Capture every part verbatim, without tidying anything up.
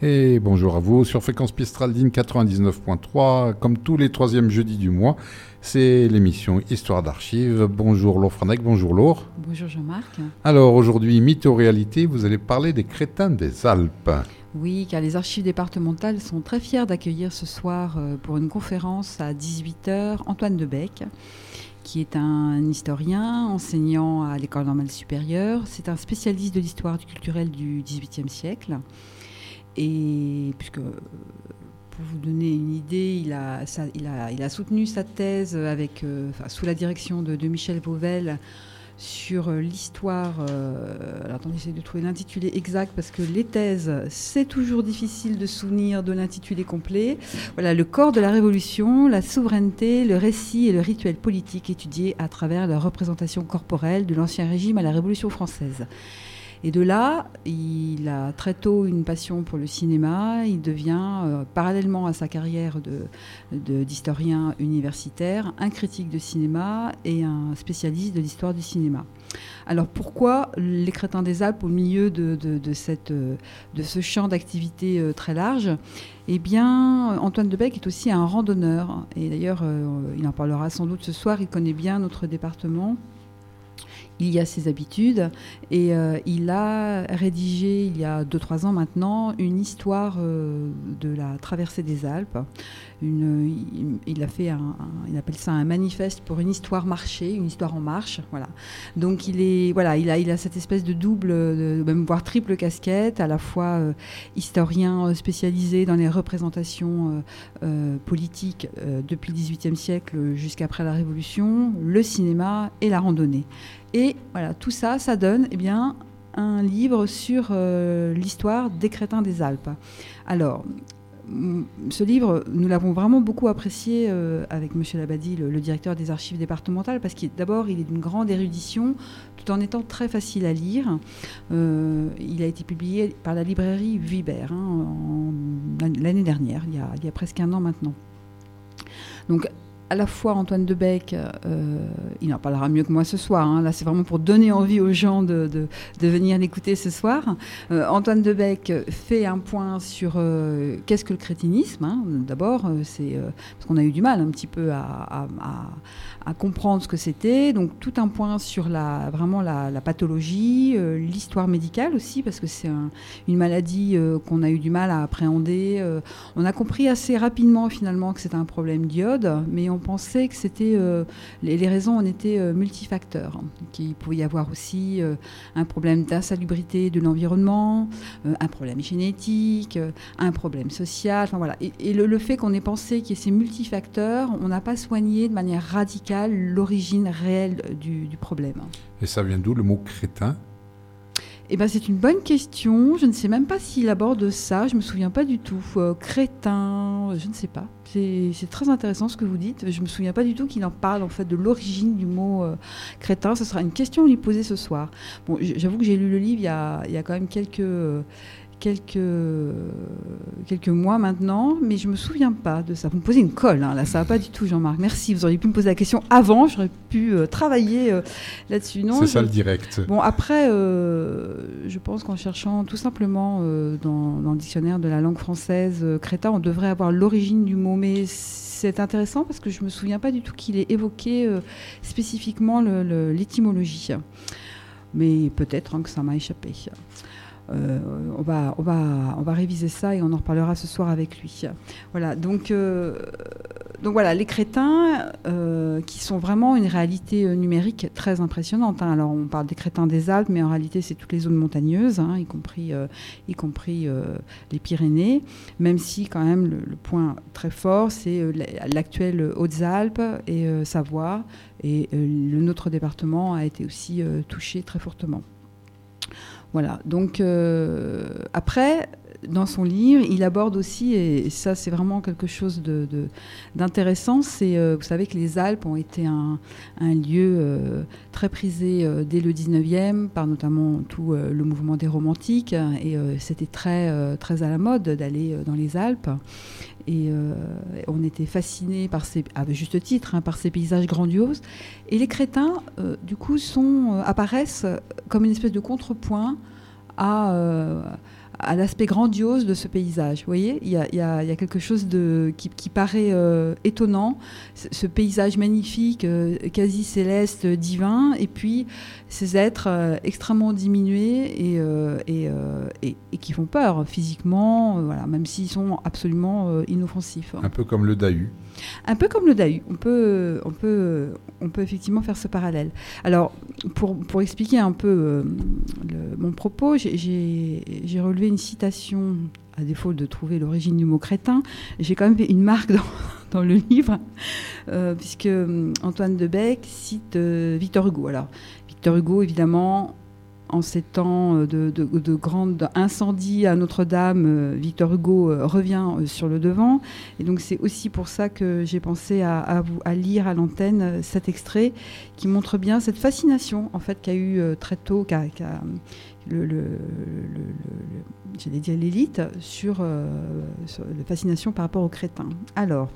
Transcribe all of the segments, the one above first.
Et bonjour à vous sur Fréquence Pistraldine quatre-vingt-dix-neuf point trois. Comme tous les troisièmes jeudis du mois, c'est l'émission Histoire d'Archives. Bonjour Laure Franec, bonjour Laure. Bonjour Jean-Marc. Alors aujourd'hui, mythe ou réalité, vous allez parler des crétins des Alpes. Oui, car les archives départementales sont très fiers d'accueillir ce soir pour une conférence à dix-huit heures Antoine Debec, qui est un historien, enseignant à l'École normale supérieure. C'est un spécialiste de l'histoire culturelle du dix-huitième siècle. Et puisque, pour vous donner une idée, il a, ça, il a, il a soutenu sa thèse avec, euh, enfin, sous la direction de, de Michel Vauvel sur l'histoire. Euh, alors attendez, j'essaie de trouver l'intitulé exact parce que les thèses, c'est toujours difficile de souvenir de l'intitulé complet. Voilà, le corps de la Révolution, la souveraineté, le récit et le rituel politique étudiés à travers la représentation corporelle de l'Ancien Régime à la Révolution française. Et de là, il a très tôt une passion pour le cinéma. Il devient, euh, parallèlement à sa carrière de, de, d'historien universitaire, un critique de cinéma et un spécialiste de l'histoire du cinéma. Alors pourquoi les crétins des Alpes au milieu de, de, de, cette, de ce champ d'activité euh, très large ? Eh bien, Antoine Debec est aussi un randonneur. Et d'ailleurs, euh, il en parlera sans doute ce soir. Il connaît bien notre département. Il y a ses habitudes et euh, il a rédigé, il y a deux trois ans maintenant, une histoire euh, de la traversée des Alpes. Une, il, il a fait un, un, il appelle ça un manifeste pour une histoire marchée, une histoire en marche. Voilà. Donc il est, voilà, il a, il a cette espèce de double, de, même voire triple casquette, à la fois euh, historien spécialisé dans les représentations euh, euh, politiques euh, depuis le dix-huitième siècle jusqu'après la Révolution, le cinéma et la randonnée. Et voilà, tout ça, ça donne eh bien, un livre sur euh, l'histoire des crétins des Alpes. Alors, ce livre, nous l'avons vraiment beaucoup apprécié euh, avec M. Labadie, le, le directeur des archives départementales, parce qu'il d'abord, il est d'une grande érudition, tout en étant très facile à lire. Euh, il a été publié par la librairie Vuibert hein, en, l'année dernière, il y, a, il y a presque un an maintenant. Donc, à la fois Antoine Debec, euh, il en parlera mieux que moi ce soir, hein. Là c'est vraiment pour donner envie aux gens de, de, de venir l'écouter ce soir. Euh, Antoine Debec fait un point sur euh, qu'est-ce que le crétinisme, hein. D'abord, euh, c'est, euh, parce qu'on a eu du mal un petit peu à, à, à, à comprendre ce que c'était, donc tout un point sur la, vraiment la, la pathologie, euh, l'histoire médicale aussi, parce que c'est un, une maladie euh, qu'on a eu du mal à appréhender. Euh, on a compris assez rapidement finalement que c'était un problème d'iode, mais on On pensait que c'était euh, les, les raisons en étaient euh, multifacteurs, hein, qu'il pouvait y avoir aussi euh, un problème d'insalubrité de l'environnement, euh, un problème génétique, euh, un problème social, enfin voilà. Et, et le, le fait qu'on ait pensé qu'il y ait ces multifacteurs, on n'a pas soigné de manière radicale l'origine réelle du, du problème. Et ça vient d'où le mot crétin ? Eh ben, c'est une bonne question. Je ne sais même pas s'il aborde ça. Je ne me souviens pas du tout. Euh, crétin, je ne sais pas. C'est, c'est très intéressant ce que vous dites. Je ne me souviens pas du tout qu'il en parle en fait de l'origine du mot euh, crétin. Ce sera une question à lui poser ce soir. Bon, j'avoue que j'ai lu le livre il y a, il y a quand même quelques... Euh, Quelques, quelques mois maintenant, mais je ne me souviens pas de ça. Vous me posez une colle, hein, là, ça va pas du tout, Jean-Marc. Merci, vous auriez pu me poser la question avant, j'aurais pu euh, travailler euh, là-dessus. Non, c'est je... ça le direct. Bon, après, euh, je pense qu'en cherchant tout simplement euh, dans, dans le dictionnaire de la langue française, euh, crétin, on devrait avoir l'origine du mot, mais c'est intéressant parce que je ne me souviens pas du tout qu'il ait évoqué euh, spécifiquement le, le, l'étymologie. Mais peut-être hein, que ça m'a échappé. Euh, on, va, on, va, on va réviser ça et on en reparlera ce soir avec lui. Voilà, donc, euh, donc voilà, les crétins euh, qui sont vraiment une réalité euh, numérique très impressionnante. Hein. Alors on parle des crétins des Alpes, mais en réalité c'est toutes les zones montagneuses, hein, y compris, euh, y compris euh, les Pyrénées, même si quand même le, le point très fort c'est euh, l'actuelle Hautes-Alpes et euh, Savoie, et euh, le, notre département a été aussi euh, touché très fortement. Voilà, donc euh, après, dans son livre, il aborde aussi, et ça c'est vraiment quelque chose de, de, d'intéressant, c'est, euh, vous savez que les Alpes ont été un, un lieu euh, très prisé euh, dès le dix-neuvième, par notamment tout euh, le mouvement des romantiques, et euh, c'était très, euh, très à la mode d'aller euh, dans les Alpes. Et euh, on était fascinés par ces, à juste titre, hein, par ces paysages grandioses. Et les crétins, euh, du coup, sont, euh, apparaissent comme une espèce de contrepoint à, euh, à l'aspect grandiose de ce paysage. Vous voyez, il y a, il y a, il y a quelque chose de, qui, qui paraît euh, étonnant, ce, ce paysage magnifique, euh, quasi céleste, divin, et puis ces êtres euh, extrêmement diminués et, euh, et, euh, et, et qui font peur physiquement, euh, voilà, même s'ils sont absolument euh, inoffensifs. Un peu comme le Dahu. Un peu comme le Dahu, on peut, on peut, on peut effectivement faire ce parallèle. Alors, pour, pour expliquer un peu euh, le, mon propos, j'ai, j'ai, j'ai relevé une citation, à défaut de trouver l'origine du mot crétin, j'ai quand même fait une marque dans, dans le livre, euh, puisque Antoine de Bec cite euh, Victor Hugo. Alors, Victor Hugo, évidemment, en ces temps de, de, de grands incendies à Notre-Dame, euh, Victor Hugo euh, revient euh, sur le devant. Et donc c'est aussi pour ça que j'ai pensé à, à, vous, à lire à l'antenne euh, cet extrait qui montre bien cette fascination en fait, qu'a eu euh, très tôt qu'a, qu'a, le, le, le, le, j'allais dire l'élite sur, euh, sur la fascination par rapport aux crétins. Alors,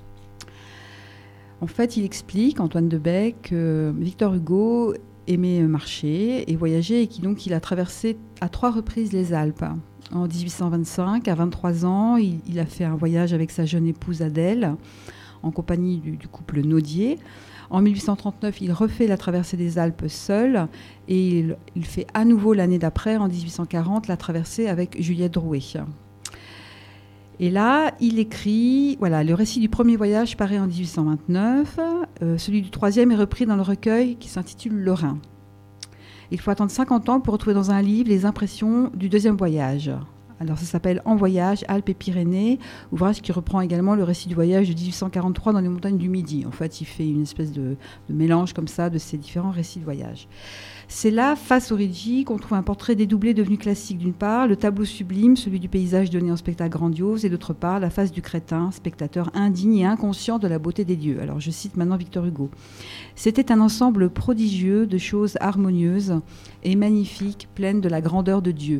en fait, il explique, Antoine de Bec, que Victor Hugo aimait marcher et voyager et qui donc il a traversé à trois reprises les Alpes. En dix-huit cent vingt-cinq, à vingt-trois ans, il, il a fait un voyage avec sa jeune épouse Adèle en compagnie du, du couple Naudier. En mille huit cent trente-neuf, il refait la traversée des Alpes seul et il, il fait à nouveau l'année d'après, en dix-huit cent quarante, la traversée avec Juliette Drouet. Et là, il écrit, voilà, le récit du premier voyage paraît en dix-huit cent vingt-neuf, euh, celui du troisième est repris dans le recueil qui s'intitule Le Rhin. Il faut attendre cinquante ans pour retrouver dans un livre les impressions du deuxième voyage. Alors ça s'appelle En voyage, Alpes et Pyrénées, ouvrage qui reprend également le récit du voyage de dix-huit cent quarante-trois dans les montagnes du Midi. En fait, il fait une espèce de, de mélange comme ça de ces différents récits de voyage. C'est là, face au Rigi, qu'on trouve un portrait dédoublé devenu classique d'une part, le tableau sublime, celui du paysage donné en spectacle grandiose, et d'autre part, la face du crétin, spectateur indigne et inconscient de la beauté des dieux. Alors je cite maintenant Victor Hugo. C'était un ensemble prodigieux de choses harmonieuses et magnifiques, pleines de la grandeur de Dieu.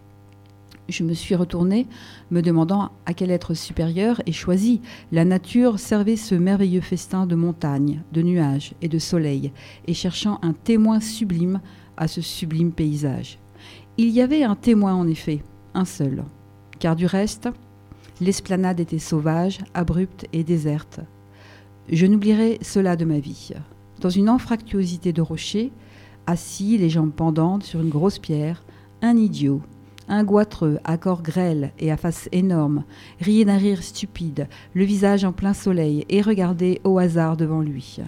Je me suis retournée, me demandant à quel être supérieur et choisi la nature servait ce merveilleux festin de montagnes, de nuages et de soleil, et cherchant un témoin sublime à ce sublime paysage. Il y avait un témoin en effet, un seul, car du reste, l'esplanade était sauvage, abrupte et déserte. Je n'oublierai cela de ma vie. Dans une anfractuosité de rochers, assis, les jambes pendantes sur une grosse pierre, un idiot, un goitreux, à corps grêle et à face énorme, riait d'un rire stupide, le visage en plein soleil, et regardait au hasard devant lui.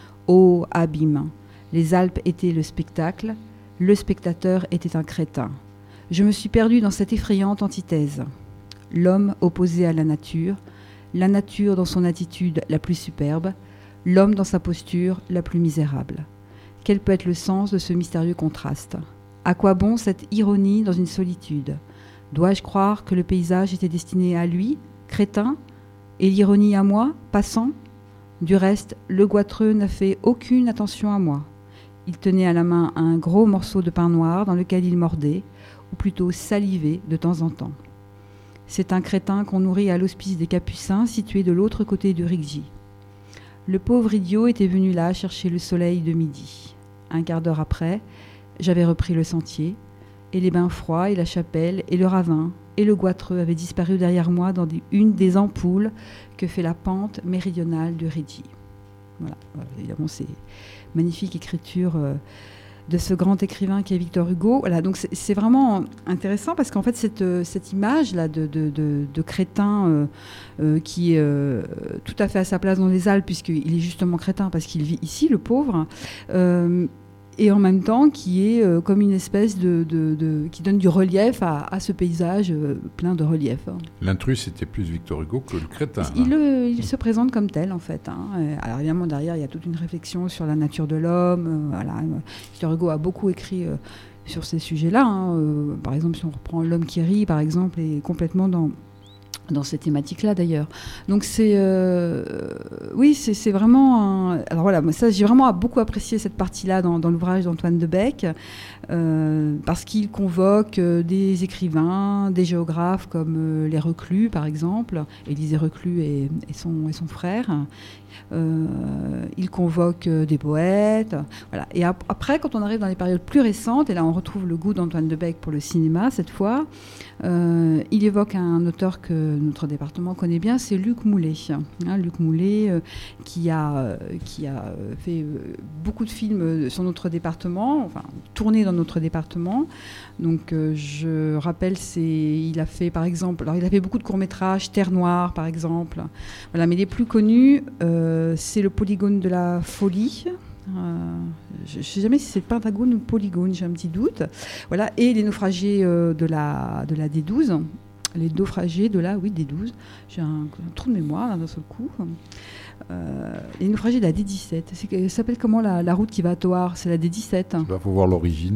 Ô abîme! Les Alpes étaient le spectacle, le spectateur était un crétin. Je me suis perdue dans cette effrayante antithèse. L'homme opposé à la nature, la nature dans son attitude la plus superbe, l'homme dans sa posture la plus misérable. Quel peut être le sens de ce mystérieux contraste ? À quoi bon cette ironie dans une solitude ? Dois-je croire que le paysage était destiné à lui, crétin, et l'ironie à moi, passant ? Du reste, le goitreux n'a fait aucune attention à moi. Il tenait à la main un gros morceau de pain noir dans lequel il mordait, ou plutôt salivait de temps en temps. C'est un crétin qu'on nourrit à l'hospice des Capucins, situé de l'autre côté du Rigi. Le pauvre idiot était venu là chercher le soleil de midi. Un quart d'heure après, j'avais repris le sentier, et les bains froids, et la chapelle, et le ravin, et le goitreux avaient disparu derrière moi dans des, une des ampoules que fait la pente méridionale du Rigi. Voilà, voilà, évidemment, c'est magnifique écriture euh, de ce grand écrivain qui est Victor Hugo. Voilà, donc c'est, c'est vraiment intéressant parce qu'en fait, cette, cette image-là de, de, de, de crétin euh, euh, qui est euh, tout à fait à sa place dans les Alpes, puisqu'il est justement crétin parce qu'il vit ici, le pauvre, euh, et en même temps qui est euh, comme une espèce de, de, de qui donne du relief à, à ce paysage euh, plein de relief. L'intrus c'était plus Victor Hugo que le crétin. Il, hein. le, il se présente comme tel en fait. Hein. Alors évidemment derrière il y a toute une réflexion sur la nature de l'homme. Euh, voilà. Victor Hugo a beaucoup écrit euh, sur ces sujets-là. Hein. Euh, par exemple si on reprend L'homme qui rit par exemple est complètement dans dans ces thématiques-là d'ailleurs. Donc c'est, euh, oui, c'est, c'est vraiment, un... alors voilà, moi ça j'ai vraiment beaucoup apprécié cette partie-là dans, dans l'ouvrage d'Antoine Debec, euh, parce qu'il convoque euh, des écrivains, des géographes comme euh, les Reclus par exemple, Élisée Reclus et, et, son, et son frère. Euh, il convoque euh, des poètes, voilà. Et ap- après, quand on arrive dans les périodes plus récentes, et là on retrouve le goût d'Antoine Debec pour le cinéma cette fois, euh, il évoque un auteur que notre département connaît bien, c'est Luc Moulet. Hein, Luc Moulet euh, qui a euh, qui a fait euh, beaucoup de films sur notre département, enfin tourné dans notre département. Donc euh, je rappelle, c'est il a fait par exemple, alors il a fait beaucoup de courts métrages, Terre Noire par exemple, voilà. Mais les plus connus, euh, c'est le Polygone de la folie. Euh, je ne sais jamais si c'est le Pentagone ou le Polygone, j'ai un petit doute. Voilà, et les naufragés euh, de la de la D douze, les naufragés de la oui D douze. J'ai un, un trou de mémoire là, d'un seul coup. Euh, les naufragés de la D dix-sept. C'est, ça s'appelle comment la, la route qui va à Thouars? C'est la D dix-sept. Il faut voir l'origine.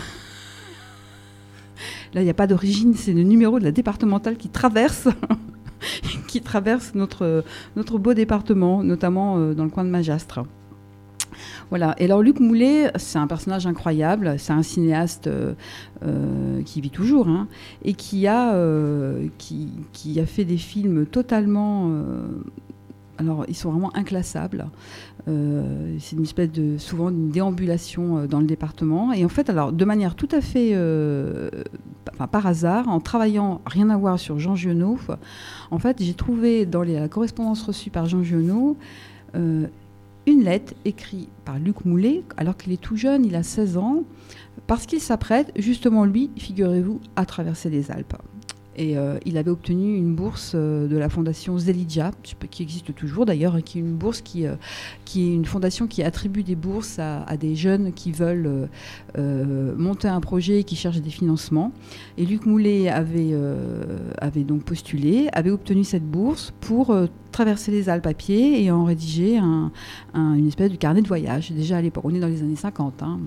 Là, il n'y a pas d'origine, c'est le numéro de la départementale qui traverse, qui traverse notre, notre beau département, notamment euh, dans le coin de Magastres. Voilà. Et alors Luc Moulet, c'est un personnage incroyable, c'est un cinéaste euh, euh, qui vit toujours, hein, et qui a, euh, qui, qui a fait des films totalement... Euh, alors, ils sont vraiment inclassables. Euh, c'est une espèce de, souvent, une déambulation euh, dans le département. Et en fait, alors, de manière tout à fait, euh, enfin, par hasard, en travaillant, rien à voir sur Jean Giono, en fait, j'ai trouvé dans les, la correspondance reçue par Jean Giono euh, une lettre écrite par Luc Moulet, alors qu'il est tout jeune, il a seize ans, parce qu'il s'apprête, justement, lui, figurez-vous, à traverser les Alpes. Et euh, il avait obtenu une bourse euh, de la fondation Zelidja, qui existe toujours d'ailleurs, et qui est une bourse qui, euh, qui est une fondation qui attribue des bourses à, à des jeunes qui veulent euh, euh, monter un projet et qui cherchent des financements. Et Luc Moulet avait, euh, avait donc postulé, avait obtenu cette bourse pour euh, traverser les Alpes à pied et en rédiger un, un, une espèce de carnet de voyage. Déjà à l'époque, on est dans les années cinquante. Hein.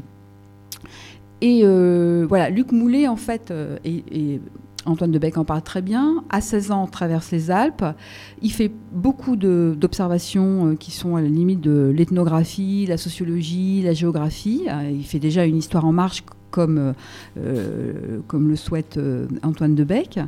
Et euh, voilà, Luc Moulet en fait euh, est, est Antoine Debec en parle très bien. À seize ans, traverse les Alpes. Il fait beaucoup de, d'observations euh, qui sont à la limite de l'ethnographie, la sociologie, la géographie. Euh, il fait déjà une histoire en marche comme, euh, comme le souhaite euh, Antoine Debec.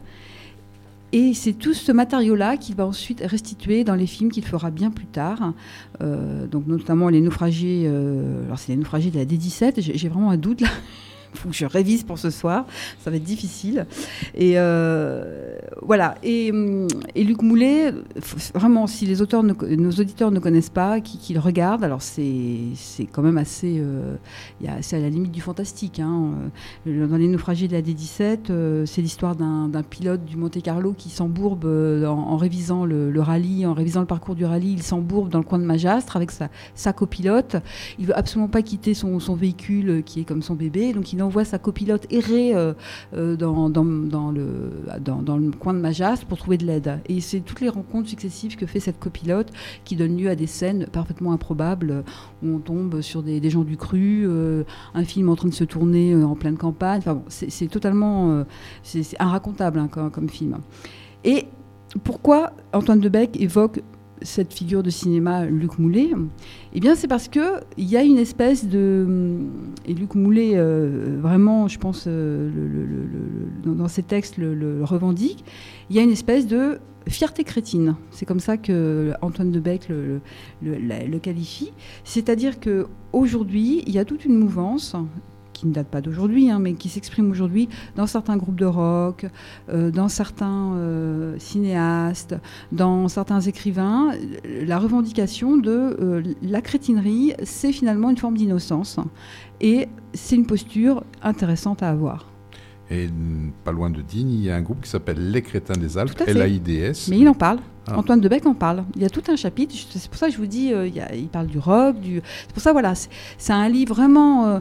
Et c'est tout ce matériau-là qu'il va ensuite restituer dans les films qu'il fera bien plus tard. Euh, donc notamment les naufragés. Euh, alors c'est les naufragés de la D dix-sept. J'ai, j'ai vraiment un doute là. Il faut que je révise pour ce soir, ça va être difficile. Et euh, voilà. Et, et Luc Moulet, vraiment, si les auteurs, ne, nos auditeurs ne connaissent pas, qu'ils, qu'ils regardent, alors c'est, c'est quand même assez, euh, y a, c'est à la limite du fantastique. Hein. Dans les naufragés de la D dix-sept, euh, c'est l'histoire d'un, d'un pilote du Monte-Carlo qui s'embourbe en, en révisant le, le rallye, en révisant le parcours du rallye, il s'embourbe dans le coin de Magastres avec sa, sa copilote. Il veut absolument pas quitter son, son véhicule qui est comme son bébé, donc il envoie sa copilote errer euh, euh, dans, dans, dans, le, dans, dans le coin de Magastres pour trouver de l'aide. Et c'est toutes les rencontres successives que fait cette copilote qui donnent lieu à des scènes parfaitement improbables où on tombe sur des, des gens du cru, euh, un film en train de se tourner euh, en pleine campagne. Enfin bon, c'est, c'est totalement euh, c'est, c'est inracontable hein, comme, comme film. Et pourquoi Antoine Debec évoque cette figure de cinéma Luc Moulet? Eh bien, c'est parce qu'il y a une espèce de... Et Luc Moulet, euh, vraiment, je pense, euh, le, le, le, dans ses textes, le, le revendique. Il y a une espèce de fierté crétine. C'est comme ça que Antoine Debec le, le, le, le qualifie. C'est-à-dire qu'aujourd'hui, il y a toute une mouvance qui ne date pas d'aujourd'hui, hein, mais qui s'exprime aujourd'hui dans certains groupes de rock, euh, dans certains euh, cinéastes, dans certains écrivains, la revendication de euh, la crétinerie, c'est finalement une forme d'innocence. Et c'est une posture intéressante à avoir. Et pas loin de Digne, il y a un groupe qui s'appelle Les Crétins des Alpes, L A I D S. Mais il en parle. Ah. Antoine Debec en parle. Il y a tout un chapitre. C'est pour ça que je vous dis, euh, il, y a, il parle du rock. Du... C'est pour ça, voilà, c'est, c'est un livre vraiment... Euh,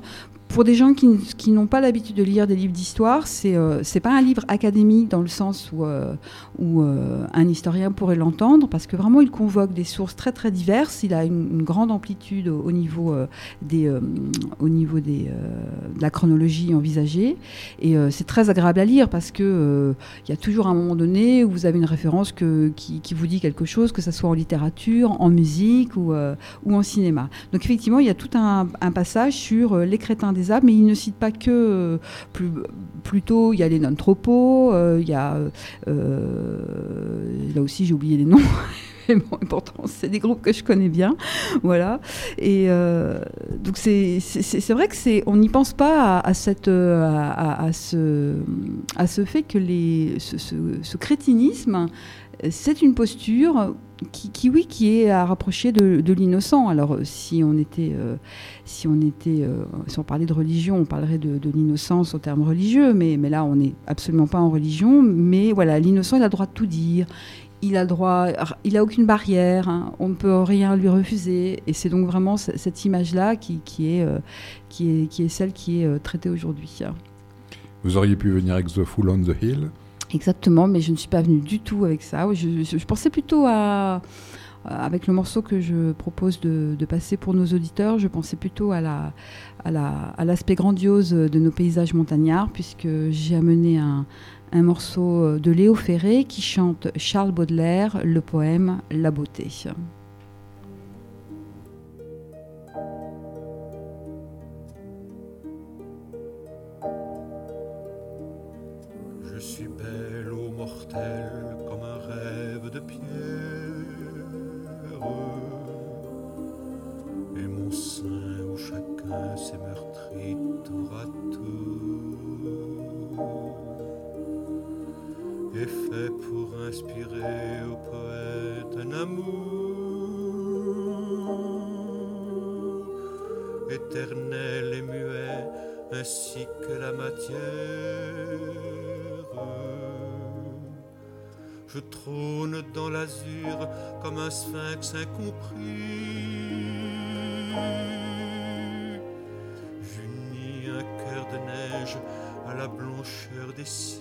Pour des gens qui, qui n'ont pas l'habitude de lire des livres d'histoire, c'est euh, c'est pas un livre académique dans le sens où, euh, où euh, un historien pourrait l'entendre, parce que vraiment il convoque des sources très très diverses. Il a une, une grande amplitude au, au niveau euh, des, euh, au niveau des, euh, de la chronologie envisagée, et euh, c'est très agréable à lire parce que euh, il y a toujours un moment donné où vous avez une référence que, qui, qui vous dit quelque chose, que ce soit en littérature, en musique ou, euh, ou en cinéma. Donc effectivement, il y a tout un, un passage sur euh, les crétins des Alpes, mais il ne cite pas que, euh, plus, plutôt, il y a les non-tropos, euh, il y a, euh, là aussi j'ai oublié les noms, mais bon, pourtant c'est des groupes que je connais bien, voilà. Et euh, donc c'est, c'est, c'est vrai que c'est, on n'y pense pas à, à cette, à, à, à ce, à ce fait que les, ce, ce, ce crétinisme, c'est une posture qui, qui, oui, qui est à rapprocher de, de l'innocent. Alors, si on était, euh, si on était, euh, si on parlait de religion, on parlerait de, de l'innocence au terme religieux, mais, mais là, on n'est absolument pas en religion. Mais voilà, l'innocent, il a le droit de tout dire. Il a le droit, il a aucune barrière. Hein, on ne peut rien lui refuser. Et c'est donc vraiment c- cette image-là qui, qui est, euh, qui est, qui est celle qui est euh, traitée aujourd'hui. Vous auriez pu venir avec The Fool on the Hill. Exactement, mais je ne suis pas venue du tout avec ça. Je, je, je pensais plutôt à, avec le morceau que je propose de, de passer pour nos auditeurs, je pensais plutôt à, la, à, la, à l'aspect grandiose de nos paysages montagnards, puisque j'ai amené un, un morceau de Léo Ferré qui chante Charles Baudelaire, le poème La Beauté. Je suis belle ô mortel comme un rêve de pierre, et mon sein où chacun s'est meurtri tour à tour est fait pour inspirer au poète un amour éternel et muet ainsi que la matière. Je trône dans l'azur comme un sphinx incompris. J'unis un cœur de neige à la blancheur des cygnes.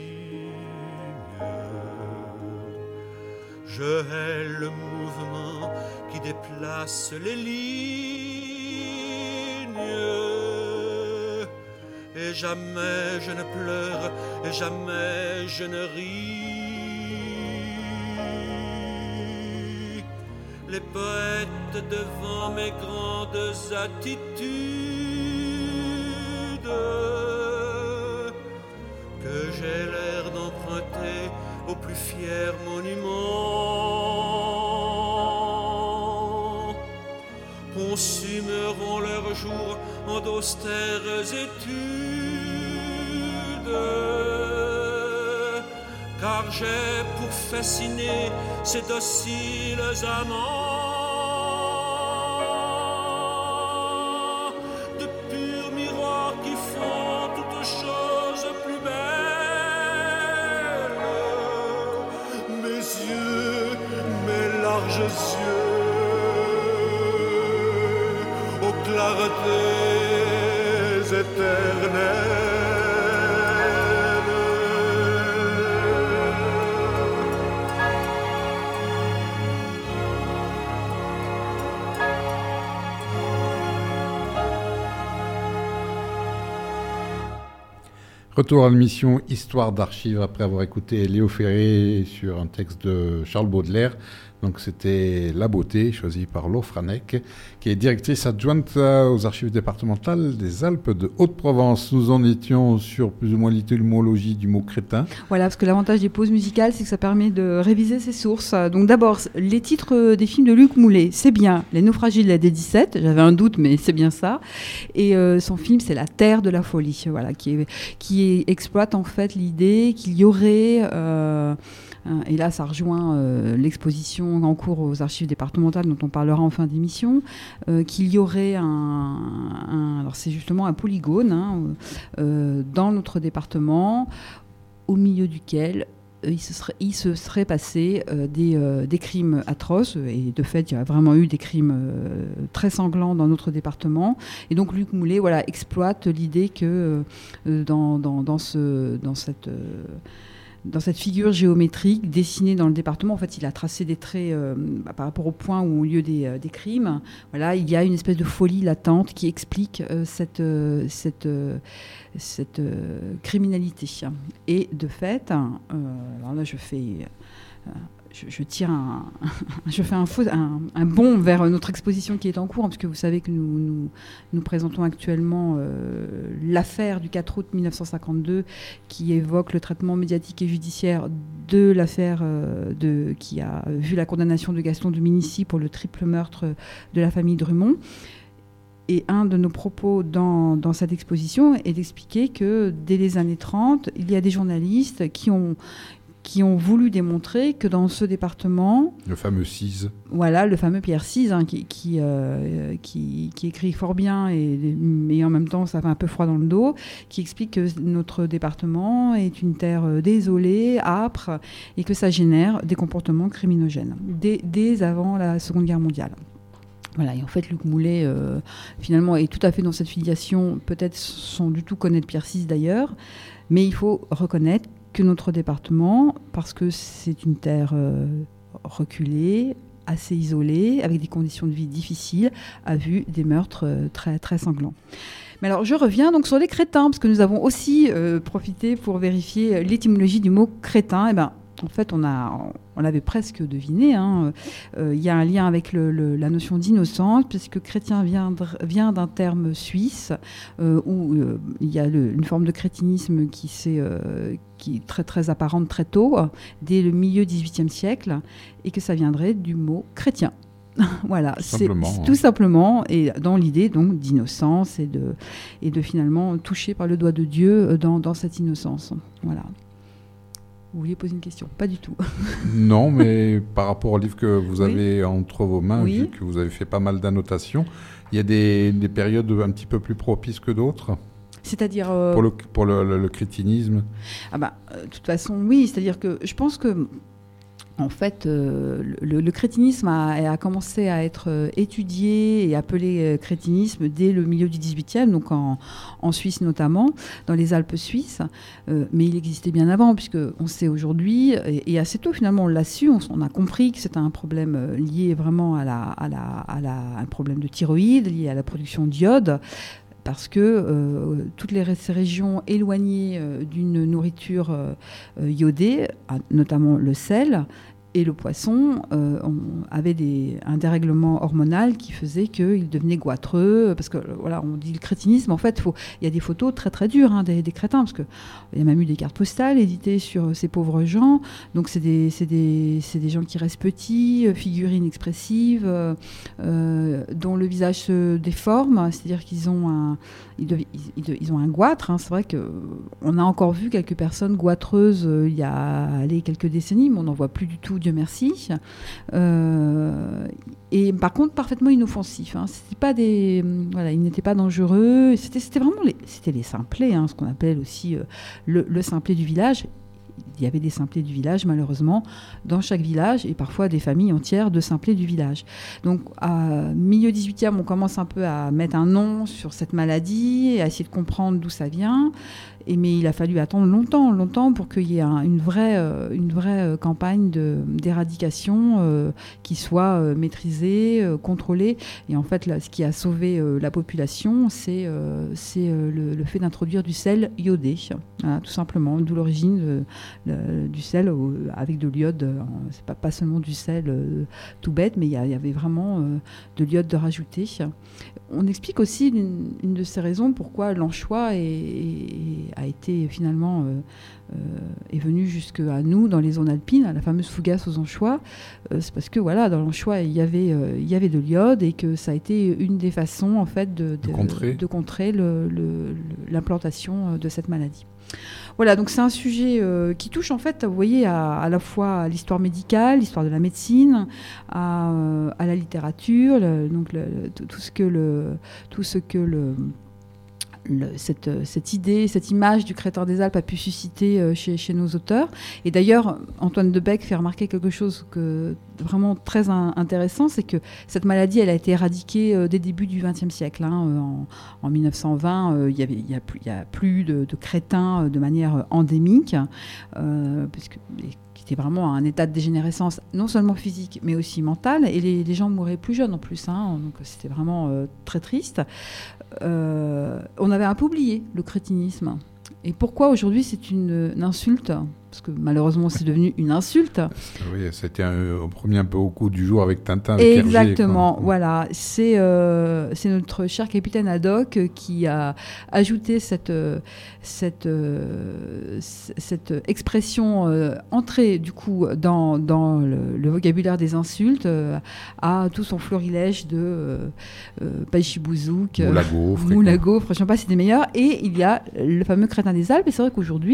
Je hais le mouvement qui déplace les lignes. Et jamais je ne pleure, et jamais je ne ris. Les poètes devant mes grandes attitudes, que j'ai l'air d'emprunter au plus fier monument, consumeront leurs jours en d'austères études, car j'ai pour fasciner ces dociles amants de purs miroirs qui font toutes choses plus belles. Mes yeux, mes larges yeux, aux claretés éternelles. Retour à l'émission Histoire d'archives après avoir écouté Léo Ferré sur un texte de Charles Baudelaire. Donc c'était La Beauté, choisie par Lo Franek, qui est directrice adjointe aux archives départementales des Alpes de Haute-Provence. Nous en étions sur plus ou moins l'étymologie du mot crétin. Voilà, parce que l'avantage des pauses musicales, c'est que ça permet de réviser ses sources. Donc d'abord, les titres des films de Luc Moulet, c'est bien Les Naufragés de la D dix-sept, j'avais un doute, mais c'est bien ça. Et euh, son film, c'est La Terre de la Folie, voilà, qui, est, qui est, exploite en fait l'idée qu'il y aurait... Euh, et là, ça rejoint euh, l'exposition en cours aux archives départementales dont on parlera en fin d'émission, euh, qu'il y aurait un, un... Alors c'est justement un polygone hein, euh, dans notre département, au milieu duquel il se serait, il se serait passé euh, des, euh, des crimes atroces. Et de fait, il y a vraiment eu des crimes euh, très sanglants dans notre département. Et donc, Luc Moulet voilà, exploite l'idée que euh, dans, dans, dans, ce, dans cette... Euh, Dans cette figure géométrique dessinée dans le département, en fait, il a tracé des traits euh, bah, par rapport au point où ont lieu des, euh, des crimes. Voilà, il y a une espèce de folie latente qui explique euh, cette, euh, cette, euh, cette euh, criminalité. Et de fait, euh, alors là, je fais... Euh, Je, je tire un, je fais un, faux, un, un bond vers notre exposition qui est en cours, hein, puisque vous savez que nous, nous, nous présentons actuellement euh, l'affaire du quatre août mille neuf cent cinquante-deux qui évoque le traitement médiatique et judiciaire de l'affaire euh, de, qui a vu la condamnation de Gaston Dominici pour le triple meurtre de la famille Drummond. Et un de nos propos dans, dans cette exposition est d'expliquer que dès les années trente, il y a des journalistes qui ont... qui ont voulu démontrer que dans ce département... Le fameux Cise. Voilà, le fameux Pierre Cise, hein, qui, qui, euh, qui, qui écrit fort bien, et, et en même temps, ça fait un peu froid dans le dos, qui explique que notre département est une terre désolée, âpre, et que ça génère des comportements criminogènes, dès, dès avant la Seconde Guerre mondiale. Voilà, et en fait, Luc Moulet, euh, finalement, est tout à fait dans cette filiation, peut-être sans du tout connaître Pierre Cise d'ailleurs, mais il faut reconnaître que notre département, parce que c'est une terre euh, reculée, assez isolée, avec des conditions de vie difficiles, a vu des meurtres euh, très, très sanglants. Mais alors, je reviens donc sur les crétins, parce que nous avons aussi euh, profité pour vérifier l'étymologie du mot crétin. Eh ben, en fait, on, a, on l'avait presque deviné. Hein. Euh, il y a un lien avec le, le, la notion d'innocence, puisque chrétien vient, de, vient d'un terme suisse, euh, où euh, il y a le, une forme de crétinisme qui, euh, qui est très, très apparente très tôt, dès le milieu du dix-huitième siècle, et que ça viendrait du mot chrétien. Voilà, tout c'est, simplement, c'est hein. tout simplement, et dans l'idée donc d'innocence et de, et de finalement toucher par le doigt de Dieu dans, dans cette innocence. Voilà. Vous vouliez poser une question? Pas du tout. Non, mais par rapport au livre que vous avez oui. entre vos mains, oui. vu que vous avez fait pas mal d'annotations, il y a des, des périodes un petit peu plus propices que d'autres? C'est-à-dire... Euh... Pour, le, pour le, le, le crétinisme? Ah bah, euh, de toute façon, oui. C'est-à-dire que je pense que... En fait, euh, le, le crétinisme a, a commencé à être euh, étudié et appelé euh, crétinisme dès le milieu du dix-huitième, donc en, en Suisse notamment, dans les Alpes suisses. Euh, mais il existait bien avant, puisqu'on sait aujourd'hui, et, et assez tôt finalement on l'a su, on, on a compris que c'était un problème euh, lié vraiment à, la, à, la, à la, un problème de thyroïde, lié à la production d'iode. Parce que euh, toutes les, ces régions éloignées euh, d'une nourriture euh, iodée, notamment le sel et le poisson, euh, avaient des, un dérèglement hormonal qui faisait qu'ils devenaient goitreux. Parce que voilà, on dit le crétinisme, en fait, il y a des photos très très dures hein, des, des crétins, parce qu'il y a même eu des cartes postales éditées sur ces pauvres gens. Donc c'est des, c'est des, c'est des gens qui restent petits, figurines expressives, euh, euh, dont le visage se déforme, c'est-à-dire qu'ils ont un, ils, dev, ils, ils ont un goitre. Hein. C'est vrai qu'on a encore vu quelques personnes goitreuses euh, il y a allez, quelques décennies, mais on n'en voit plus du tout, Dieu merci. Euh, et par contre, parfaitement inoffensif. Hein. C'était pas des, voilà, ils n'étaient pas dangereux. C'était, c'était vraiment les, c'était les simplets, hein, ce qu'on appelle aussi euh, le, le simplet du village. Il y avait des simplets du village, malheureusement, dans chaque village, et parfois des familles entières de simplets du village. Donc, à milieu dix-huitième, on commence un peu à mettre un nom sur cette maladie, et à essayer de comprendre d'où ça vient. Et, mais il a fallu attendre longtemps, longtemps pour qu'il y ait un, une vraie, euh, une vraie euh, campagne de, d'éradication euh, qui soit euh, maîtrisée, euh, contrôlée. Et en fait, là, ce qui a sauvé euh, la population, c'est, euh, c'est euh, le, le fait d'introduire du sel iodé, voilà, tout simplement, d'où l'origine de, le, du sel euh, avec de l'iode. Euh, c'est pas, pas seulement du sel euh, tout bête, mais il y, y avait vraiment euh, de l'iode de rajouter. On explique aussi une, une de ces raisons pourquoi l'anchois est, est, a été finalement euh, euh, est venu jusqu'à nous dans les zones alpines, à la fameuse fougasse aux anchois. Euh, c'est parce que voilà, dans l'anchois il y avait euh, il y avait de l'iode et que ça a été une des façons en fait de, de, de contrer, de contrer le, le, l'implantation de cette maladie. Voilà, donc c'est un sujet euh, qui touche en fait, vous voyez, à, à la fois à l'histoire médicale, l'histoire de la médecine, à, euh, à la littérature, le, donc le, tout ce que le, tout ce que le Le, cette, cette idée, cette image du crétin des Alpes a pu susciter euh, chez, chez nos auteurs. Et d'ailleurs, Antoine de Becque fait remarquer quelque chose que, vraiment très in, intéressant, c'est que cette maladie, elle a été éradiquée euh, dès le début du vingtième siècle. Hein. En, en mille neuf cent vingt, euh, il n'y a, a plus de, de crétins euh, de manière endémique, euh, puisque, qui était vraiment à un état de dégénérescence, non seulement physique, mais aussi mentale. Et les, les gens mouraient plus jeunes en plus. Hein. Donc c'était vraiment euh, très triste. Euh, on avait un peu oublié le crétinisme. Et pourquoi aujourd'hui c'est une, une insulte ? Parce que malheureusement c'est devenu une insulte. Oui, c'était un, au premier un peu au coup du jour avec Tintin. Avec Exactement, Hergé, voilà. C'est, euh, c'est notre cher capitaine Haddock qui a ajouté cette, cette, euh, cette expression euh, entrée du coup dans, dans le, le vocabulaire des insultes euh, à tout son florilège de euh, euh, Pachibouzouk, Moulago, Moulago, franchement pas, c'est des meilleurs. Et il y a le fameux crétin des Alpes. Et c'est vrai qu'aujourd'hui,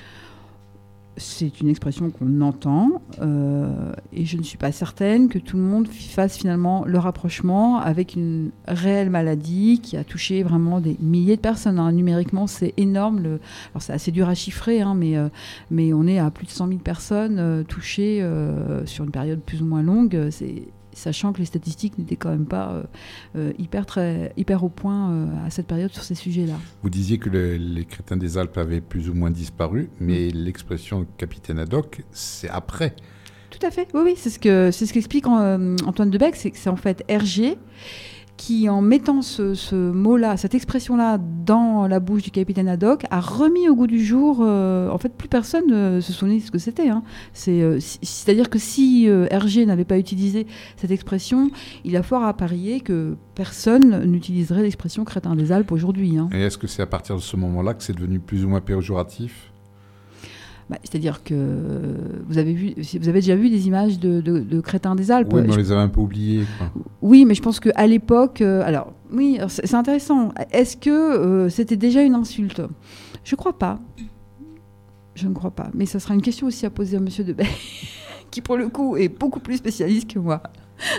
c'est une expression qu'on entend euh, et je ne suis pas certaine que tout le monde fasse finalement le rapprochement avec une réelle maladie qui a touché vraiment des milliers de personnes. Hein. Numériquement, c'est énorme. Le... Alors, c'est assez dur à chiffrer, hein, mais, euh, mais on est à plus de cent mille personnes euh, touchées euh, sur une période plus ou moins longue. C'est... Sachant que les statistiques n'étaient quand même pas euh, euh, hyper, très, hyper au point euh, à cette période sur ces sujets-là. Vous disiez que le, les crétins des Alpes avaient plus ou moins disparu, mais mmh. l'expression capitaine Haddock, c'est après. Tout à fait, oui, oui, c'est ce que c'est ce qu'explique euh, Antoine de Becque, c'est que c'est en fait Hergé qui, en mettant ce, ce mot-là, cette expression-là dans la bouche du capitaine Haddock, a remis au goût du jour. Euh, en fait, plus personne ne euh, se souvenait de ce que c'était. Hein. C'est, euh, c- c'est-à-dire que si euh, Hergé n'avait pas utilisé cette expression, il a fort à parier que personne n'utiliserait l'expression crétin des Alpes aujourd'hui. Hein. Et est-ce que c'est à partir de ce moment-là que c'est devenu plus ou moins péjoratif ? Bah, c'est-à-dire que vous avez, vu, vous avez déjà vu des images de, de, de crétins des Alpes. Oui, mais on je... les avait un peu oubliées. Quoi. Oui, mais je pense qu'à l'époque... Euh, alors, oui, c'est, c'est intéressant. Est-ce que euh, c'était déjà une insulte ? Je ne crois pas. Je ne crois pas. Mais ça sera une question aussi à poser à M. Debay, qui, pour le coup, est beaucoup plus spécialiste que moi.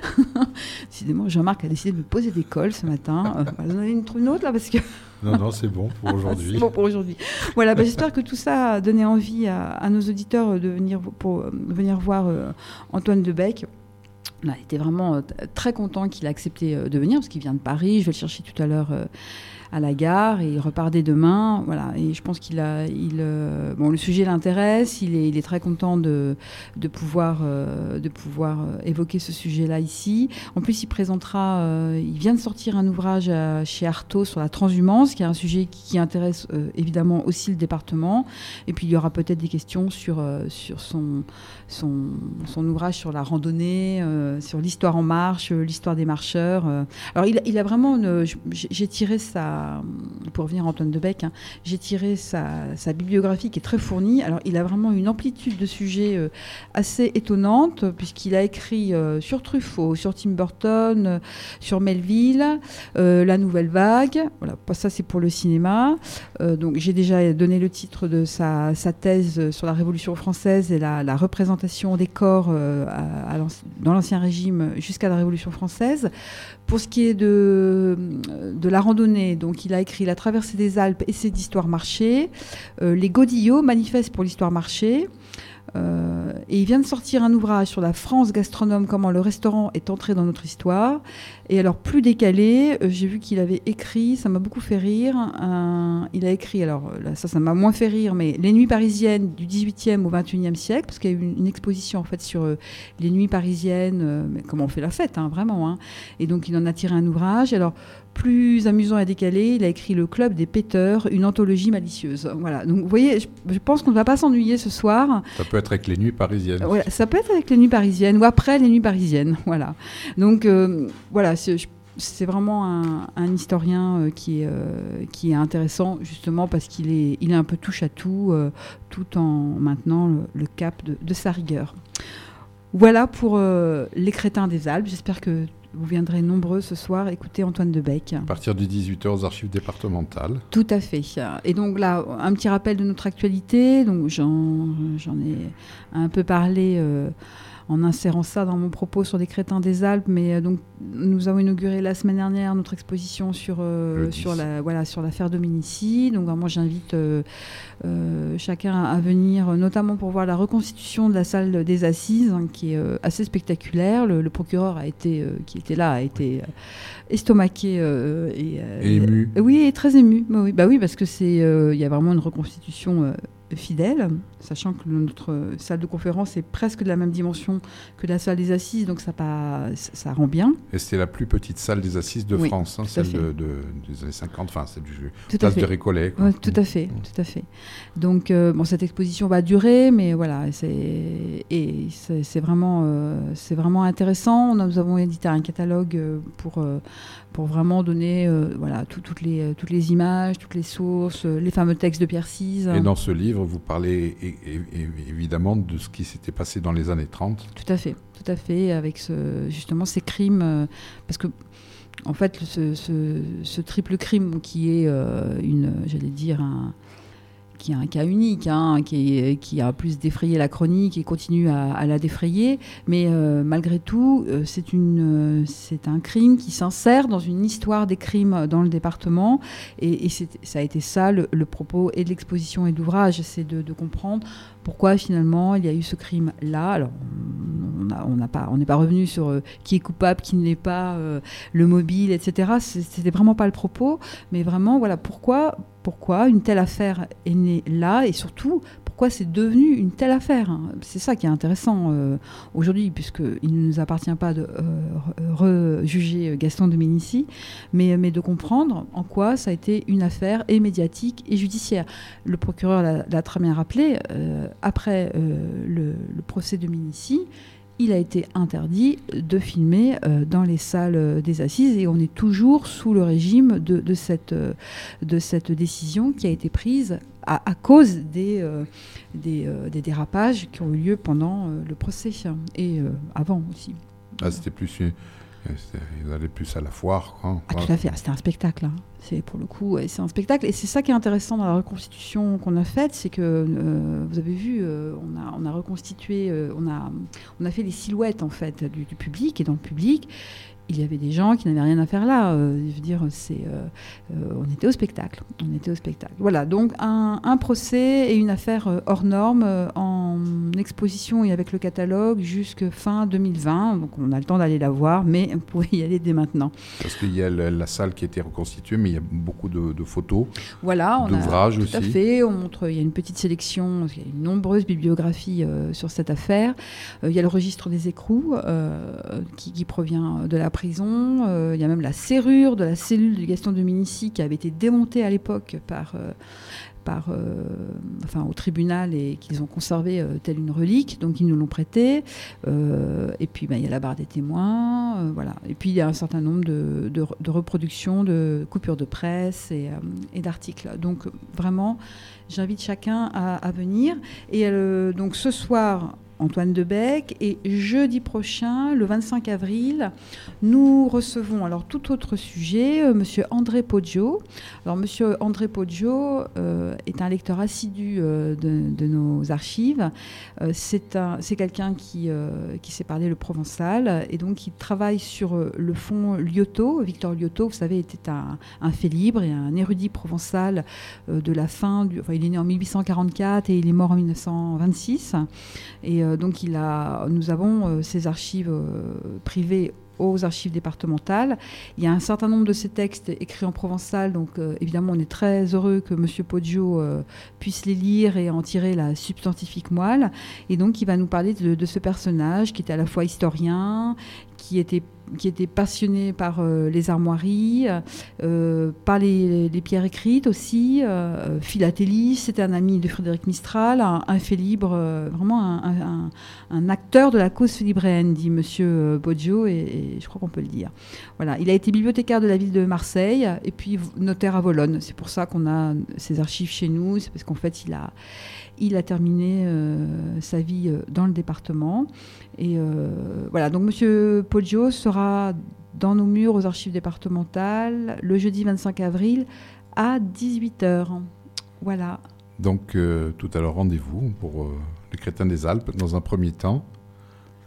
Décidément, Jean-Marc a décidé de me poser des cols ce matin. Euh, vous en avez une, une autre, là, parce que... Non, non, c'est bon pour aujourd'hui. C'est bon pour aujourd'hui. Voilà, bah, j'espère que tout ça a donné envie à, à nos auditeurs de venir, pour, euh, venir voir euh, Antoine de Becque. On a été vraiment euh, très content qu'il a accepté euh, de venir, parce qu'il vient de Paris. Je vais le chercher tout à l'heure euh, à la gare et il repart dès demain. Voilà, et je pense qu'il a, il, euh, bon, le sujet l'intéresse. Il est, il est très content de, de pouvoir, euh, de pouvoir euh, évoquer ce sujet-là ici. En plus, il présentera, euh, il vient de sortir un ouvrage à, chez Artaud sur la transhumance, qui est un sujet qui, qui intéresse euh, évidemment aussi le département. Et puis il y aura peut-être des questions sur, euh, sur son, son, son ouvrage sur la randonnée, euh, sur l'histoire en marche, euh, l'histoire des marcheurs. Euh. Alors il, il a vraiment, une, j'ai tiré sa pour revenir à Antoine de Becque, hein, j'ai tiré sa, sa bibliographie qui est très fournie. Alors, il a vraiment une amplitude de sujets euh, assez étonnante, puisqu'il a écrit euh, sur Truffaut, sur Tim Burton, euh, sur Melville, euh, La Nouvelle Vague. Voilà, ça, c'est pour le cinéma. Euh, donc, j'ai déjà donné le titre de sa, sa thèse sur la Révolution française et la, la représentation des corps euh, à, à dans l'Ancien Régime jusqu'à la Révolution française. Pour ce qui est de, de la randonnée, donc il a écrit La traversée des Alpes, essai d'histoire marché, euh, Les Godillots, manifeste pour l'histoire marché. Euh, et il vient de sortir un ouvrage sur la France gastronome, comment le restaurant est entré dans notre histoire. Et alors, plus décalé, euh, j'ai vu qu'il avait écrit, ça m'a beaucoup fait rire, un, il a écrit, alors là, ça, ça m'a moins fait rire, mais Les nuits parisiennes du dix-huitième au vingt-et-unième siècle, parce qu'il y a eu une, une exposition en fait sur euh, les nuits parisiennes, euh, mais comment on fait la fête, hein, vraiment. Hein. Et donc, il en a tiré un ouvrage. Alors, plus amusant et décalé, il a écrit Le Club des péteurs, une anthologie malicieuse. Voilà. Donc, vous voyez, je, je pense qu'on ne va pas s'ennuyer ce soir. Ça peut être avec les nuits parisiennes. Voilà, ça peut être avec les nuits parisiennes ou après les nuits parisiennes. Voilà. Donc, euh, voilà, c'est, c'est vraiment un, un historien euh, qui, est, euh, qui est intéressant, justement, parce qu'il est, il est un peu touche-à-tout, euh, tout en maintenant le, le cap de, de sa rigueur. Voilà pour euh, les crétins des Alpes. J'espère que vous viendrez nombreux ce soir écouter Antoine de Becque. À partir de dix-huit heures aux archives départementales. Tout à fait. Et donc là, un petit rappel de notre actualité. Donc j'en, j'en ai un peu parlé euh, en insérant ça dans mon propos sur les crétins des Alpes. Mais euh, donc, nous avons inauguré la semaine dernière notre exposition sur, euh, sur, la, voilà, sur l'affaire Dominici. Donc, vraiment, j'invite euh, euh, chacun à venir, notamment pour voir la reconstitution de la salle des assises, hein, qui est euh, assez spectaculaire. Le, le procureur a été, euh, qui était là a été euh, estomaqué euh, et, euh, et ému. Et, oui, et très ému. Bah oui, bah oui parce que c'est, euh, y a vraiment une reconstitution euh, fidèle, sachant que notre salle de conférence est presque de la même dimension que la salle des assises, donc ça, pas, ça rend bien. Et c'était la plus petite salle des assises de oui, France, hein, celle de, de, des années cinquante, enfin celle du place de Récollet. Ouais, tout à fait, mmh. tout à fait. Donc euh, bon, cette exposition va durer, mais voilà, c'est, et c'est, c'est, vraiment, euh, c'est vraiment intéressant. Nous avons édité un catalogue pour, euh, pour vraiment donner euh, voilà, tout, toutes, les, toutes les images, toutes les sources, les fameux textes de Pierre Cise. Et dans ce livre, vous parlez é- é- évidemment de ce qui s'était passé dans les années trente. Tout à fait, tout à fait, avec ce, justement ces crimes, euh, parce que en fait, ce, ce, ce triple crime qui est euh, une, j'allais dire, un, qui est un cas unique, hein, qui, est, qui a plus défrayé la chronique et continue à, à la défrayer, mais euh, malgré tout, euh, c'est, une, euh, c'est un crime qui s'insère dans une histoire des crimes dans le département, et, et c'est, ça a été ça le, le propos et de l'exposition et de l'ouvrage, c'est de, de comprendre pourquoi finalement il y a eu ce crime-là. Alors, on n'est pas, on n'est pas revenu sur euh, qui est coupable, qui ne l'est pas, euh, le mobile, et cetera. C'était vraiment pas le propos, mais vraiment, voilà, pourquoi, pourquoi une telle affaire est née là, et surtout, pourquoi c'est devenu une telle affaire. Hein. C'est ça qui est intéressant euh, aujourd'hui, puisqu'il ne nous appartient pas de euh, rejuger Gaston Dominici, mais, mais de comprendre en quoi ça a été une affaire et médiatique et judiciaire. Le procureur l'a, l'a très bien rappelé, euh, après euh, le, le procès Dominici, il a été interdit de filmer euh, dans les salles des assises, et on est toujours sous le régime de, de, cette, euh, de cette décision qui a été prise à, à cause des, euh, des, euh, des dérapages qui ont eu lieu pendant euh, le procès et euh, avant aussi. Ah, c'était plus... Ils allaient plus à la foire, quoi. Ah, tout à fait. Ah, c'était un spectacle. Hein. C'est, pour le coup, c'est un spectacle. Et c'est ça qui est intéressant dans la reconstitution qu'on a faite, c'est que, euh, vous avez vu, euh, on, a, on a reconstitué, euh, on, a, on a fait les silhouettes, en fait, du, du public. Et dans le public, il y avait des gens qui n'avaient rien à faire là. Euh, je veux dire, c'est, euh, euh, on était au spectacle. On était au spectacle. Voilà, donc un, un procès et une affaire euh, hors norme euh, en exposition et avec le catalogue jusqu'à fin deux mille vingt. Donc on a le temps d'aller la voir, mais vous pouvez y aller dès maintenant. Parce qu'il y a la, la salle qui a été reconstituée, mais il y a beaucoup de, de photos, voilà, on d'ouvrages a, aussi. Tout à fait. On montre, il y a une petite sélection, il y a une nombreuse bibliographie euh, sur cette affaire. Euh, il y a le registre des écrous euh, qui, qui provient de la prison. Euh, il y a même la serrure de la cellule de Gaston Dominici qui avait été démontée à l'époque par, euh, par, euh, enfin, au tribunal, et qu'ils ont conservé euh, telle une relique. Donc ils nous l'ont prêtée. Euh, et puis bah, il y a la barre des témoins. Euh, voilà. Et puis il y a un certain nombre de, de, de reproductions, de coupures de presse et, euh, et d'articles. Donc vraiment, j'invite chacun à, à venir. Et euh, donc ce soir, Antoine Debec, et jeudi prochain, le vingt-cinq avril, nous recevons, alors tout autre sujet, euh, monsieur André Poggio. Alors monsieur André Poggio euh, est un lecteur assidu euh, de, de nos archives. Euh, c'est, un, c'est quelqu'un qui, euh, qui sait parler le provençal, et donc qui travaille sur euh, le fonds Liotto. Victor Liotto, vous savez, était un, un fait libre et un érudit provençal euh, de la fin du... Enfin, il est né en mille huit cent quarante-quatre et il est mort en mille neuf cent vingt-six. Et euh, donc il a, nous avons euh, ces archives euh, privées aux archives départementales. Il y a un certain nombre de ces textes écrits en provençal, donc euh, évidemment on est très heureux que M. Poggio euh, puisse les lire et en tirer la substantifique moelle. Et donc il va nous parler de, de ce personnage qui était à la fois historien, qui était qui était passionné par euh, les armoiries, euh, par les, les pierres écrites aussi, euh, philatéliste, c'était un ami de Frédéric Mistral, un, un fait libre, euh, vraiment un, un, un acteur de la cause félibréenne, dit Monsieur Poggio, et, et je crois qu'on peut le dire. Voilà, il a été bibliothécaire de la ville de Marseille, et puis notaire à Volonne. C'est pour ça qu'on a ses archives chez nous, c'est parce qu'en fait, il a... Il a terminé euh, sa vie euh, dans le département. Et euh, voilà, donc M. Poggio sera dans nos murs aux archives départementales le jeudi vingt-cinq avril à dix-huit heures. Voilà. Donc, euh, tout à l'heure, rendez-vous pour euh, les Crétins des Alpes, dans un premier temps.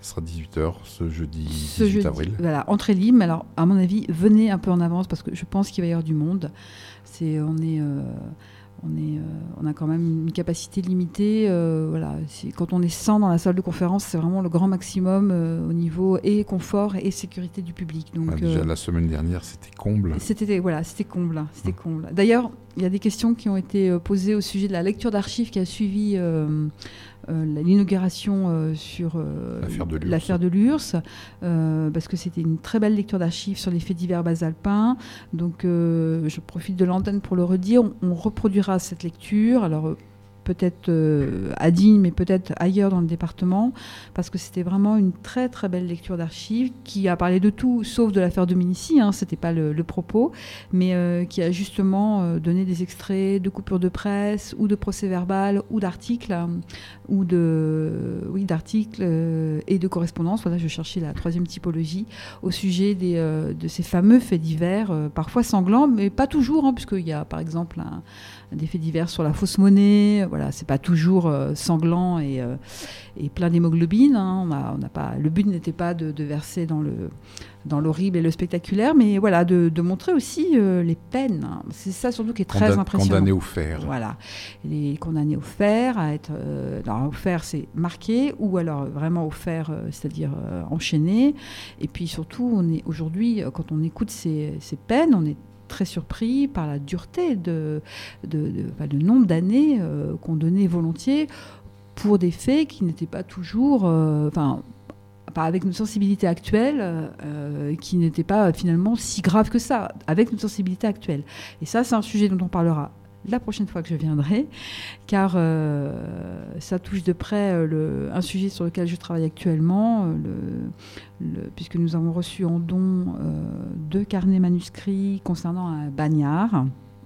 Ce sera dix-huit heures ce jeudi Ce dix-huit jeudi, avril. voilà, entrée libre. Mais alors, à mon avis, venez un peu en avance parce que je pense qu'il va y avoir du monde. C'est, on est, euh, on est, euh, on a quand même une capacité limitée. Euh, voilà, c'est, quand on est cent dans la salle de conférence, c'est vraiment le grand maximum euh, au niveau et confort et sécurité du public. Donc, Ouais, déjà euh, la semaine dernière, c'était comble. C'était, voilà, c'était comble, c'était comble. D'ailleurs, il y a des questions qui ont été posées au sujet de la lecture d'archives qui a suivi euh, euh, l'inauguration euh, sur euh, L'affaire de Lurs. l'affaire de Lurs, euh, parce que c'était une très belle lecture d'archives sur les faits divers basalpins. Donc, euh, je profite de l'antenne pour le redire. On, on reproduira cette lecture. Alors, peut-être euh, à Digne, mais peut-être ailleurs dans le département, parce que c'était vraiment une très très belle lecture d'archives qui a parlé de tout, sauf de l'affaire Dominici, hein, c'était pas le, le propos, mais euh, qui a justement euh, donné des extraits de coupures de presse, ou de procès-verbal, ou d'articles, euh, ou de, oui, d'articles euh, et de correspondances. Voilà, je cherchais la troisième typologie au sujet des, euh, de ces fameux faits divers, euh, parfois sanglants, mais pas toujours, hein, puisqu'il y a par exemple un des faits divers sur la fausse monnaie, voilà, c'est pas toujours euh, sanglant et, euh, et plein d'hémoglobine. Hein. On a, on a pas, le but n'était pas de, de verser dans le dans l'horrible et le spectaculaire, mais voilà, de, de montrer aussi euh, les peines. Hein. C'est ça surtout qui est très Conda- impressionnant. Condamné au fer. Voilà, les condamnés au fer, à être, euh, alors, au fer c'est marqué, ou alors vraiment au fer, euh, c'est-à-dire euh, enchaîné. Et puis surtout, on est aujourd'hui, quand on écoute ces, ces peines, on est très surpris par la dureté de, de, de enfin, le nombre d'années euh, qu'on donnait volontiers pour des faits qui n'étaient pas toujours, euh, enfin, pas avec notre sensibilité actuelle, euh, qui n'étaient pas finalement si graves que ça, avec notre sensibilité actuelle. Et ça, c'est un sujet dont on parlera la prochaine fois que je viendrai, car euh, ça touche de près euh, le, un sujet sur lequel je travaille actuellement, euh, le, le, puisque nous avons reçu en don euh, deux carnets manuscrits concernant un bagnard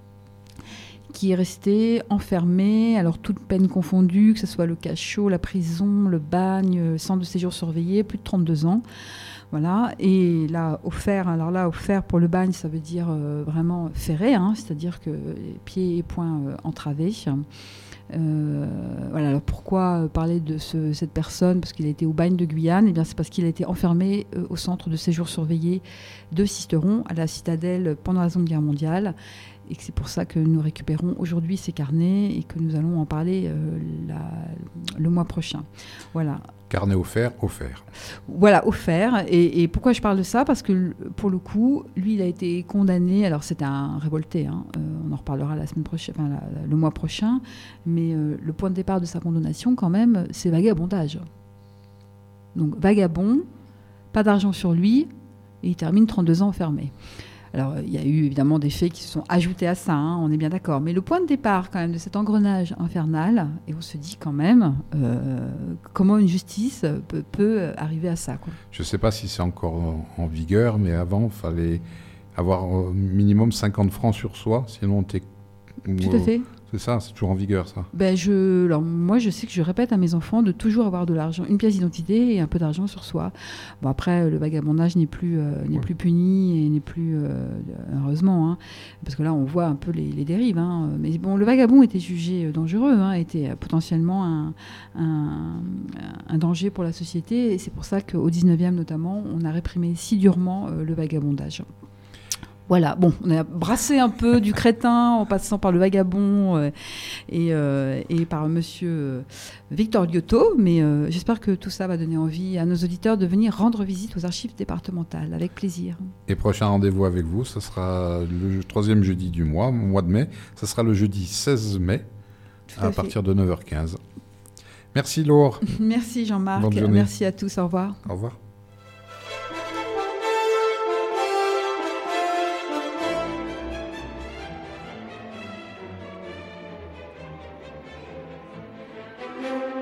qui est resté enfermé, alors toute peine confondue, que ce soit le cachot, la prison, le bagne, le centre de séjour surveillé, plus de trente-deux ans. Voilà, et là, offert, alors là, offert pour le bagne, ça veut dire euh, vraiment ferré, hein, c'est-à-dire que les pieds et poings euh, entravés. Euh, voilà, alors pourquoi parler de ce, cette personne? Parce qu'il a été au bagne de Guyane, et bien c'est parce qu'il a été enfermé euh, au centre de séjour surveillé de Sisteron, à la citadelle, pendant la Seconde Guerre mondiale. Et que c'est pour ça que nous récupérons aujourd'hui ces carnets et que nous allons en parler euh, la, le mois prochain. Voilà. Carnet offert, offert. Voilà, offert. Et, et pourquoi je parle de ça? Parce que pour le coup, lui, il a été condamné. Alors, c'était un révolté. Hein, euh, on en reparlera la semaine prochaine, enfin, la, la, le mois prochain. Mais euh, le point de départ de sa condamnation, quand même, c'est vagabondage. Donc, vagabond, pas d'argent sur lui, et il termine trente-deux ans enfermé. Alors, il y a eu évidemment des faits qui se sont ajoutés à ça, hein, on est bien d'accord. Mais le point de départ, quand même, de cet engrenage infernal, et on se dit quand même, euh, comment une justice peut, peut arriver à ça, quoi. Je ne sais pas si c'est encore en, en vigueur, mais avant, il fallait avoir au minimum cinquante francs sur soi, sinon t'es... Tout à fait. C'est ça, c'est toujours en vigueur, ça. Ben je, alors moi, je sais que je répète à mes enfants de toujours avoir de l'argent, une pièce d'identité et un peu d'argent sur soi. Bon, après, le vagabondage n'est plus, euh, n'est ouais. plus puni et n'est plus, euh, heureusement, hein, parce que là, on voit un peu les, les dérives. Hein. Mais bon, le vagabond était jugé dangereux, hein, était potentiellement un, un, un danger pour la société. Et c'est pour ça qu'au dix-neuvième, notamment, on a réprimé si durement euh, le vagabondage. Voilà, bon, on a brassé un peu du crétin en passant par le vagabond euh, et, euh, et par monsieur Victor Liotto, mais euh, j'espère que tout ça va donner envie à nos auditeurs de venir rendre visite aux archives départementales, avec plaisir. Et prochain rendez-vous avec vous, ce sera le troisième jeudi du mois, mois de mai, ce sera le jeudi seize mai, tout à, à partir de neuf heures quinze. Merci Laure. Merci Jean-Marc, merci à tous, au revoir. Au revoir. Thank you.